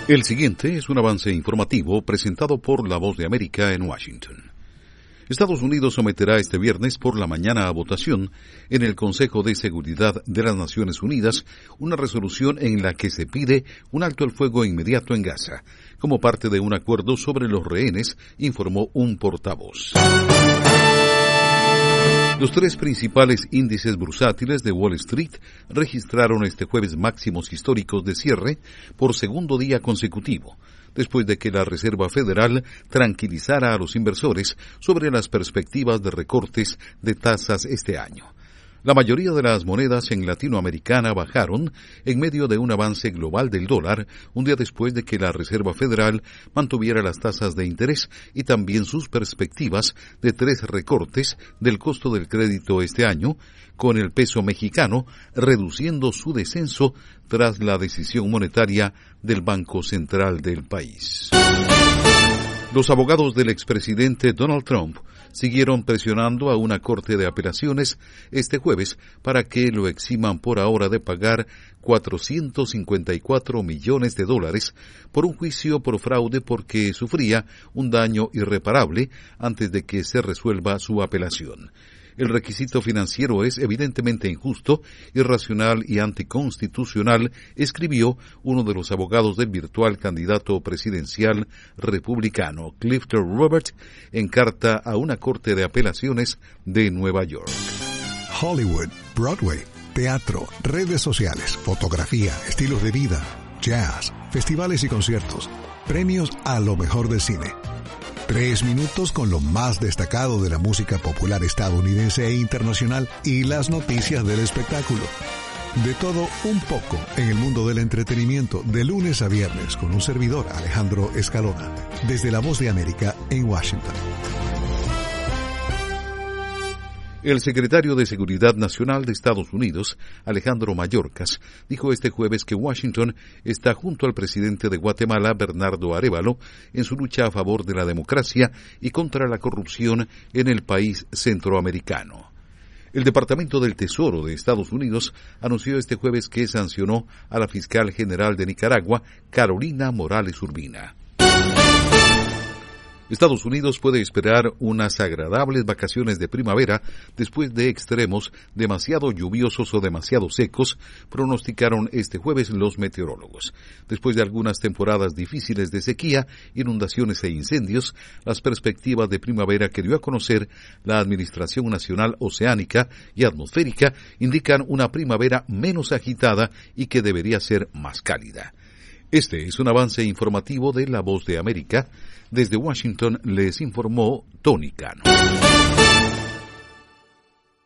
El siguiente es un avance informativo presentado por La Voz de América en Washington. Estados Unidos someterá este viernes por la mañana a votación en el Consejo de Seguridad de las Naciones Unidas una resolución en la que se pide un alto el fuego inmediato en Gaza, como parte de un acuerdo sobre los rehenes, informó un portavoz. Los tres principales índices bursátiles de Wall Street registraron este jueves máximos históricos de cierre por segundo día consecutivo, después de que la Reserva Federal tranquilizara a los inversores sobre las perspectivas de recortes de tasas este año. La mayoría de las monedas en Latinoamericana bajaron en medio de un avance global del dólar, un día después de que la Reserva Federal mantuviera las tasas de interés y también sus perspectivas de 3 recortes del costo del crédito este año, con el peso mexicano reduciendo su descenso tras la decisión monetaria del Banco Central del país. Los abogados del expresidente Donald Trump siguieron presionando a una corte de apelaciones este jueves para que lo eximan por ahora de pagar $454 millones por un juicio por fraude porque sufría un daño irreparable antes de que se resuelva su apelación. El requisito financiero es evidentemente injusto, irracional y anticonstitucional, escribió uno de los abogados del virtual candidato presidencial republicano, Clifton Roberts, en carta a una corte de apelaciones de Nueva York. Hollywood, Broadway, teatro, redes sociales, fotografía, estilos de vida, jazz, festivales y conciertos, premios a lo mejor del cine. 3 minutos con lo más destacado de la música popular estadounidense e internacional y las noticias del espectáculo. De todo un poco en el mundo del entretenimiento de lunes a viernes con un servidor, Alejandro Escalona, desde La Voz de América en Washington. El secretario de Seguridad Nacional de Estados Unidos, Alejandro Mayorkas, dijo este jueves que Washington está junto al presidente de Guatemala, Bernardo Arévalo, en su lucha a favor de la democracia y contra la corrupción en el país centroamericano. El Departamento del Tesoro de Estados Unidos anunció este jueves que sancionó a la fiscal general de Nicaragua, Carolina Morales Urbina. Estados Unidos puede esperar unas agradables vacaciones de primavera después de extremos demasiado lluviosos o demasiado secos, pronosticaron este jueves los meteorólogos. Después de algunas temporadas difíciles de sequía, inundaciones e incendios, las perspectivas de primavera que dio a conocer la Administración Nacional Oceánica y Atmosférica indican una primavera menos agitada y que debería ser más cálida. Este es un avance informativo de La Voz de América. Desde Washington les informó Tony Cano.